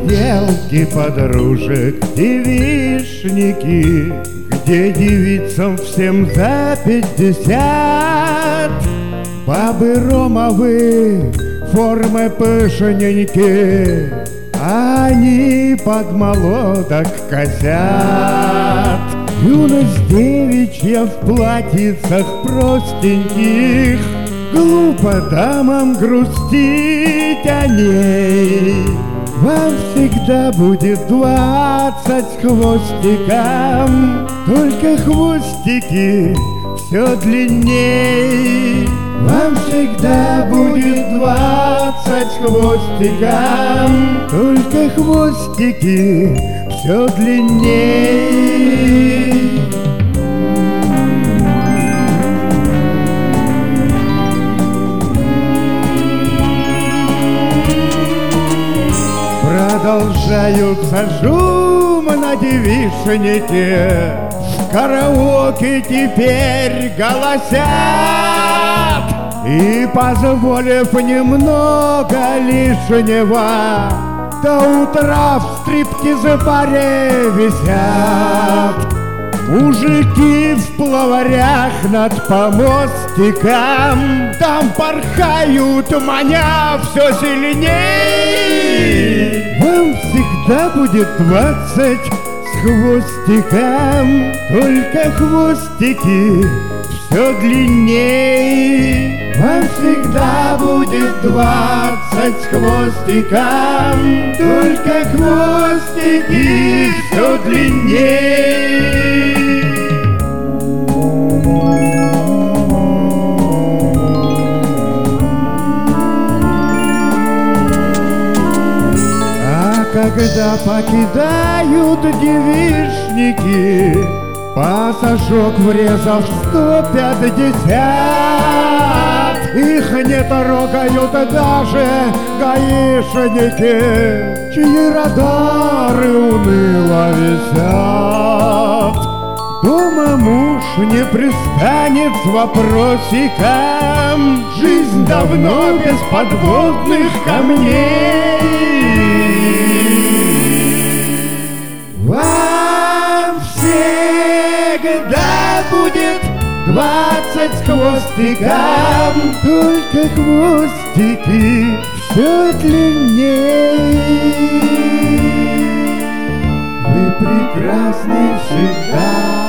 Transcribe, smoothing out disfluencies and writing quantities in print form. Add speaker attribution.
Speaker 1: посиделки подружек, девичники, где девицам всем за 50. Бабы ромовые, формы пышненькие, они под молоток косят. Юность девичья в платьицах простеньких, глупо дамам грустить о ней. Вам всегда будет 20 с хвостиком, только хвостики все длинней. Вам всегда будет 20 с хвостиком, только хвостики все длинней. Продолжаются шум на девичнике, в караоке теперь голосят. И, позволив немного лишнего, до утра в стриптиз-баре висят. Мужики в плаварях над помостиком, там порхают, маня все сильней. Вам всегда будет 20 с хвостиком, только хвостики все длинней. Вам всегда будет 20 с хвостиком, только хвостики все длинней. Когда покидают девичники, пассажок врезав 150, их не трогают даже гаишники, чьи радары уныло висят. Дома муж не пристанет с вопросиком, жизнь давно без подводных камней. Вам всегда будет 20 с хвостиком, только хвостики все длинней. Вы прекрасны всегда.